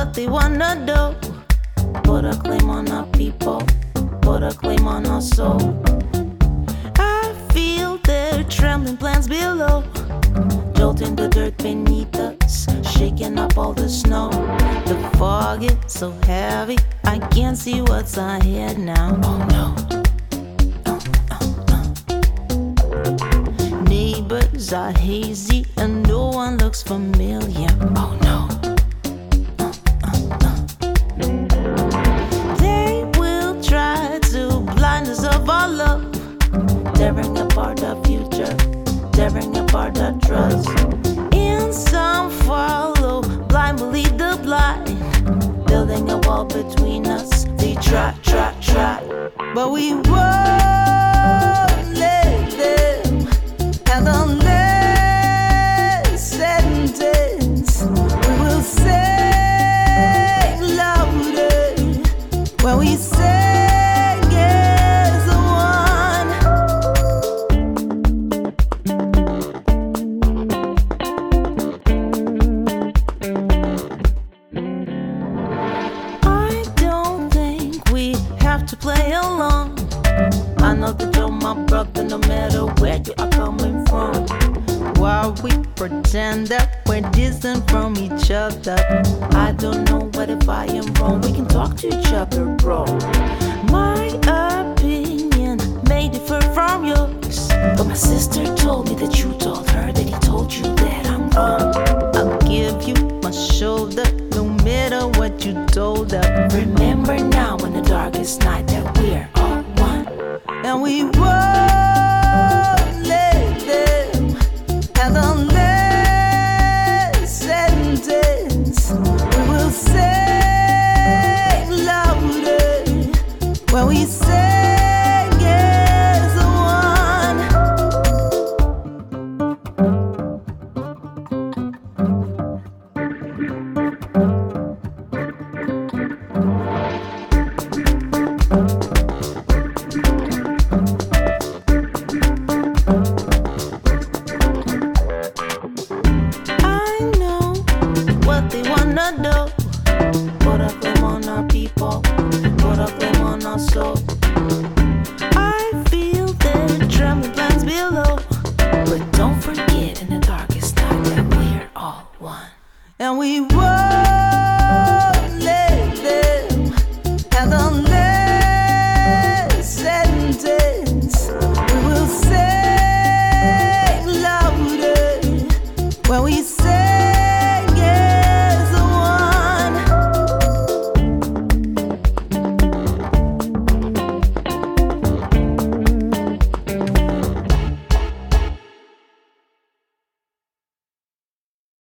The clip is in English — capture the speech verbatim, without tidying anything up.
what they wanna do. Put a claim on our people, put a claim on our soul. I feel their trembling plans below, jolting the dirt beneath us, shaking up all the snow. The fog is so heavy, I can't see what's ahead now. Oh no. Neighbors are hazy and no one looks familiar. Oh no. Uh, uh, uh. They will try to blind us of our love, tearing apart our future, tearing apart our trust. And some follow, blind will lead the blind, building a wall between us. They try, try, try, but we won't let them have the last sentence. We will say louder when we say yes, one. I don't think we have to play along. I know that you're my brother no matter where you are coming from. While we pretend that we're distant from each other, I don't know what if I am wrong. We can talk to each other, bro. My opinion may differ from yours, but my sister told me that you told her that he told you that I'm wrong. I'll give you my shoulder no matter what you told her. Remember now in the darkest night that we're all one, and we won't let them have the last sentence. We will say louder when we say yes, one. I know what they wanna do. Put a claim on our people, put a claim on our soul. I feel their trembling plans below, but don't forget in the darkest night that we're all one, and we won't